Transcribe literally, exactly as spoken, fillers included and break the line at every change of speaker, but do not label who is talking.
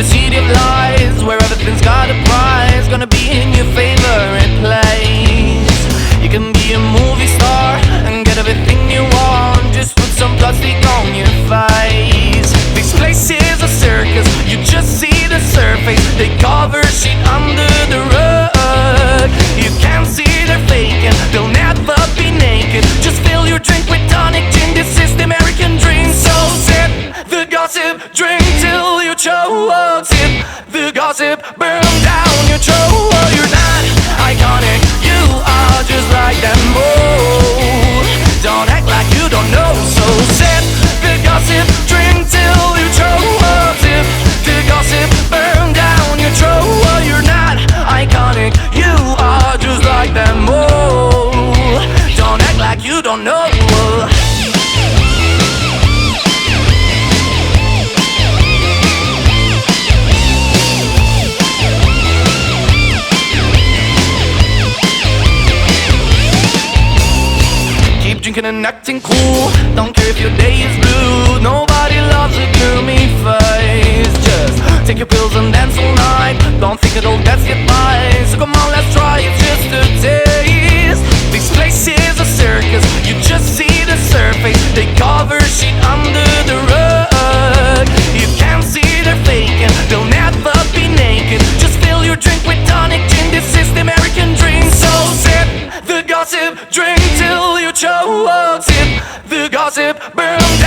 city of lies, where everything's got a prize, gonna be in your favorite place. You can be a movie star and get everything you want, just put some plastic on your face. This place is a circus, you just see the surface. They cover shit under the rug. You can't see they're faking, they'll never be naked. Just fill your drink with tonic gin, this is the American dream. So sip the gossip, drink till you choke. Sip the gossip, burn down your throat. You're not iconic, you are just like them. Oh, don't act like you don't know. So sip the gossip, drink till you choke. Sip the gossip, burn down your throat. You're not iconic, you are just like them. Oh, don't act like you don't know. Drinking and acting cool, don't care if your day is blue. Nobody loves a gloomy face. Just take your pills and dance all night. Don't think it'll get you by. So come on, let's try it just a taste. This place is a circus, you just see the surface. They cover shit under the rug. You can't see they're faking, they'll never be naked. Just fill your drink with tonic gin, this is the American dream. So sip the gossip, drink till you choke. Sip the gossip, burn